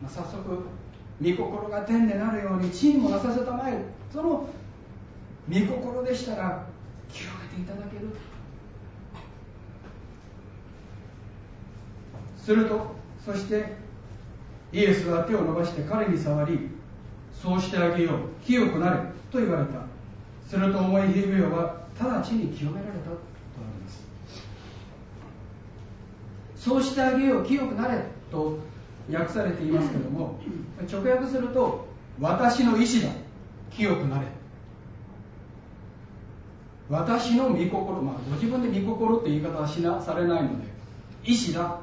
早速御心が天でなるように地にもなさせたまえ、その御心でしたら広げていただける。すると、そしてイエスは手を伸ばして彼に触り、そうしてあげよう、清くなれと言われた。すると重い皮膚病は直ちに清められたとあります。そうしてあげよう、清くなれと訳されていますけれども、直訳すると私の意志だ、清くなれ。私の御心、ご自分で御心って言い方はされないので、意志だ、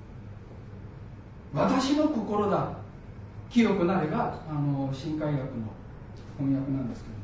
私の心だ、清くなれが新海訳の翻訳なんですけ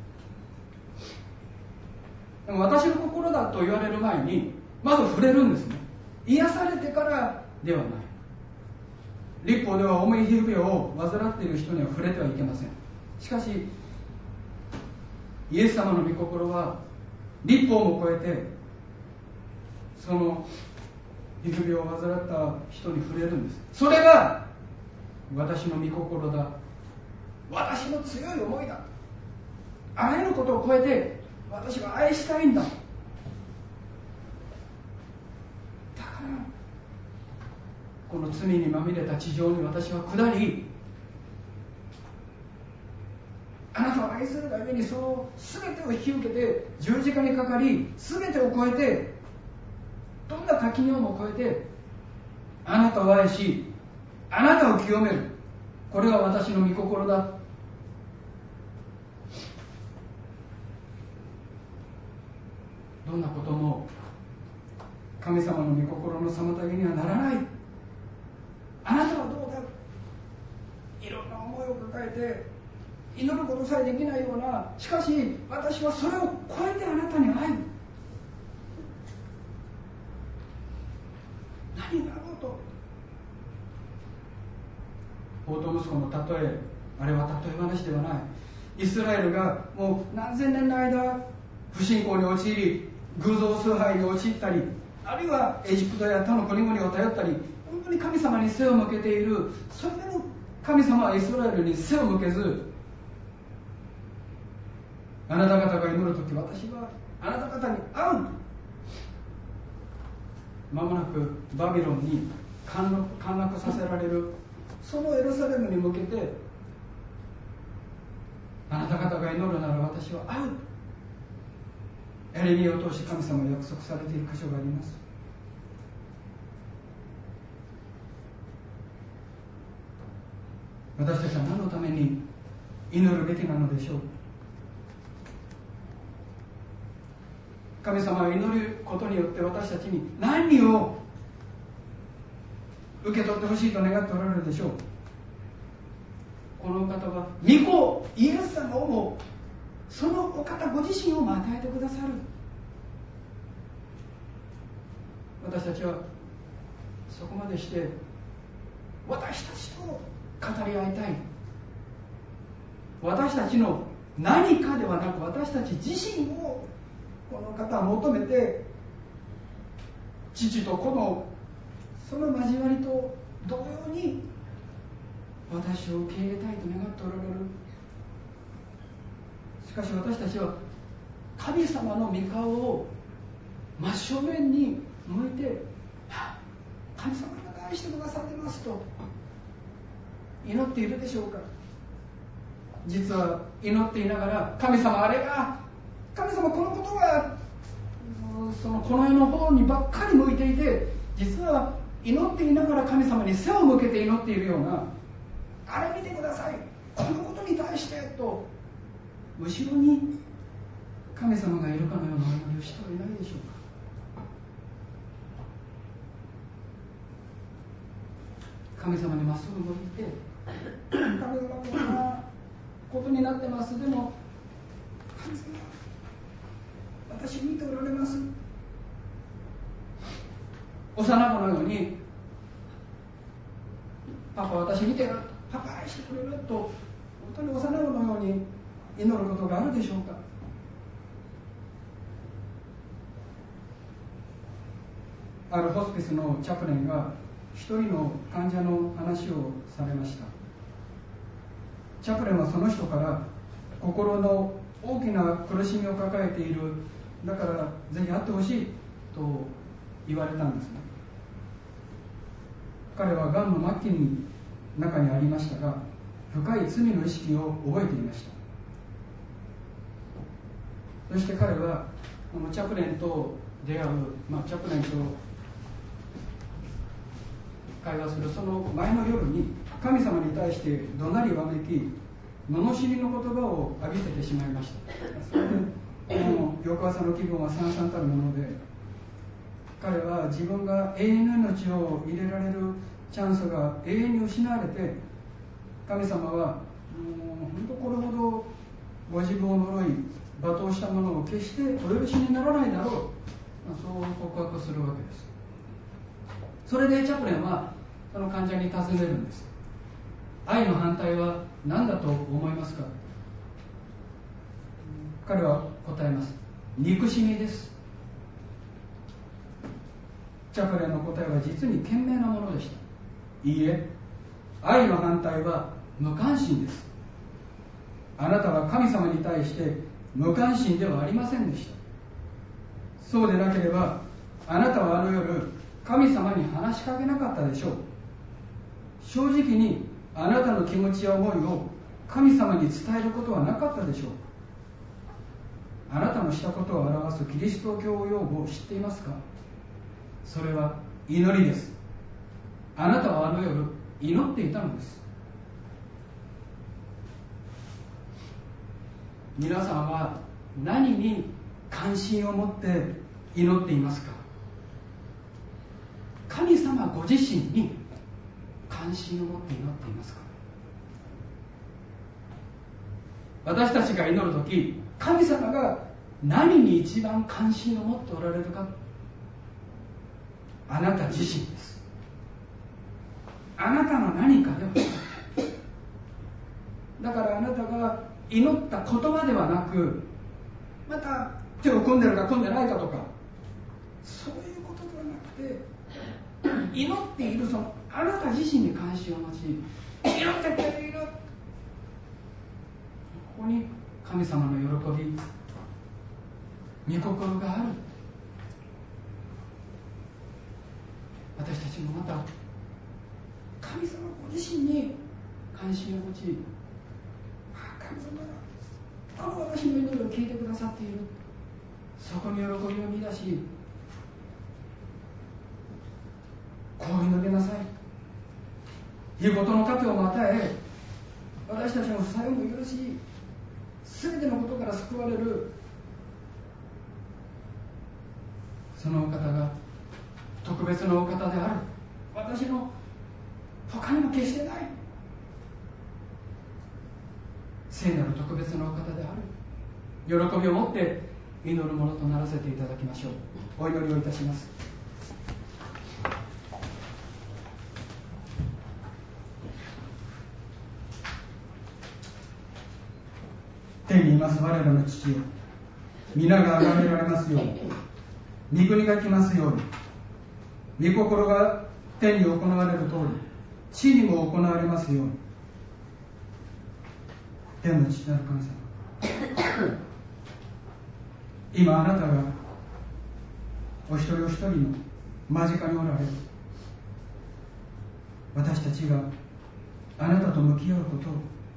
れども、でも私の心だと言われる前にまず触れるんですね。癒されてからではない。律法では重い皮膚病を患っている人には触れてはいけません。しかしイエス様の御心は律法も超えて、その皮膚病を患った人に触れるんです。それが私の御心だ、私の強い思いだ、あらゆることを超えて私は愛したいんだ。だからこの罪にまみれた地上に私は下り、あなたを愛するためにその全てを引き受けて十字架にかかり、全てを超えて、どんな垣根をも超えてあなたを愛し、あなたを清める。これが私の御心だ。どんなことも神様の御心の妨げにはならない。あなたはどうだ、いろんな思いを抱えて祈ることさえできないような、しかし私はそれを超えてあなたに愛。何があろうと。放蕩息子の例え、あれは例え話ではない。イスラエルがもう何千年の間不信仰に陥り、偶像崇拝に陥ったり、あるいはエジプトや他の国々を頼ったり、本当に神様に背を向けている。それでも神様はイスラエルに背を向けず、あなた方が祈るとき、私はあなた方に会う。まもなくバビロンに陥落させられる、そのエルサレムに向けて、あなた方が祈るなら私は会う。エレミヤを通して神様が約束されている箇所があります。私たちは何のために祈るべきなのでしょう。神様は祈ることによって私たちに何を受け取ってほしいと願っておられるでしょう。このお方は御子イエス様をも、そのお方ご自身をも与えてくださる。私たちはそこまでして私たちと語り合いたい。私たちの何かではなく、私たち自身をこの方は求めて、父と子のその交わりと同様に私を受け入れたいと願っておられる。しかし私たちは神様の御顔を真正面に向いて、神様が愛してくださってますと祈っているでしょうか。実は祈っていながら、神様あれが、神様このことが、そのこの世の方にばっかり向いていて、実は祈っていながら神様に背を向けて祈っているような、あれ見てください、このことに対してと後ろに神様がいるかのようなお祈りをしてはいないでしょうか。神様にまっすぐ向いて、神様こんなことになってます、でも神様私見ておられます。幼子のように、パパ私見てる、パパ愛してくれると本当に幼子のように祈ることがあるでしょうか。あるホスピスのチャプレンが一人の患者の話をされました。チャプレンはその人から心の大きな苦しみを抱えている、だからぜひ会ってほしいと言われたんですね。彼はがんの末期に中にありましたが、深い罪の意識を覚えていました。そして彼はこのチャプレンと出会う、チャプレンと会話するその前の夜に神様に対して怒鳴りわめき、罵りの言葉を浴びせてしまいました。それでもう翌朝の気分は惨々たるもので、彼は自分が永遠の命を入れられるチャンスが永遠に失われて、神様は本当これほどご自分を呪い罵倒したものを決してお許しにならないだろう、そう告白するわけです。それでチャプレンはその患者に尋ねるんです。愛の反対は何だと思いますか？彼は答えます。憎しみです。チャプレンの答えは実に賢明なものでした。いいえ、愛の反対は無関心です。あなたは神様に対して無関心ではありませんでした。そうでなければあなたはあの夜神様に話しかけなかったでしょう。正直にあなたの気持ちや思いを神様に伝えることはなかったでしょう。あなたのしたことを表すキリスト教用語を知っていますか？それは祈りです。あなたはあの夜祈っていたのです。皆さんは何に関心を持って祈っていますか？神様ご自身に関心を持って祈っていますか？私たちが祈るとき、神様が何に一番関心を持っておられるか、あなた自身です。あなたの何かではない。だからあなたが祈った言葉ではなく、また手を組んでるか組んでないかとか、そういうことではなくて、祈っているそのあなた自身に関心を持ち、祈っている、ここに神様の喜び、御心がある。私たちもまた神様ご自身に関心を持ち、神様が私の祈りを聞いてくださっている、そこに喜びを見出し、こう祈りなさい、いうことの盾をまたえ、私たちの負債も許し、すべてのことから救われる、そのお方が特別なお方である。私の他にも決してない聖なる特別なお方である。喜びを持って祈るものとならせていただきましょう。お祈りをいたします。天にいます我らの父よ、皆が崇められますように、御国が来ますように、御心が天に行われる通り地にも行われますように。天の父なる神様、今あなたがお一人お一人の間近におられる。私たちがあなたと向き合うことを、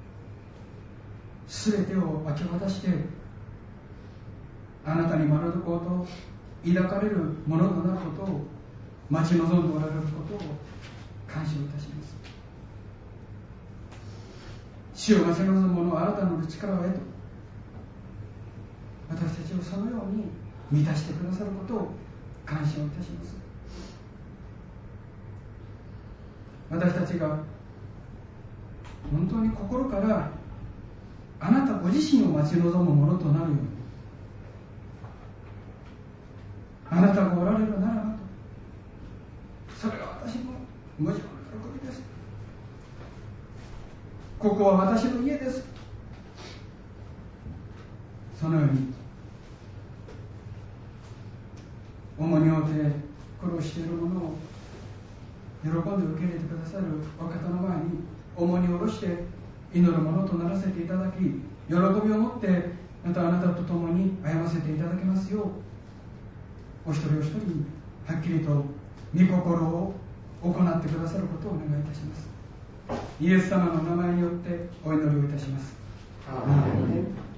すべてを明け渡してあなたに学ぶことを、抱かれるものとなることを待ち望んでおられることを感謝いたします。主を待ち望む者は新たなる力を得と、私たちをそのように満たしてくださることを感謝をいたします。私たちが本当に心からあなたご自身を待ち望むものとなるように、あなたがおられるならばと、それが私の無常の喜びです。ここは私の家です。そのように重荷を負って苦労しているものを喜んで受け入れてくださるお方の前に重荷を下ろして祈るものとならせていただき、喜びを持ってまたあなたと共に歩ませていただけますよう、お一人お一人にはっきりと御心を行ってくださることをお願いいたします。イエス様の名前によってお祈りをいたします。アーメン。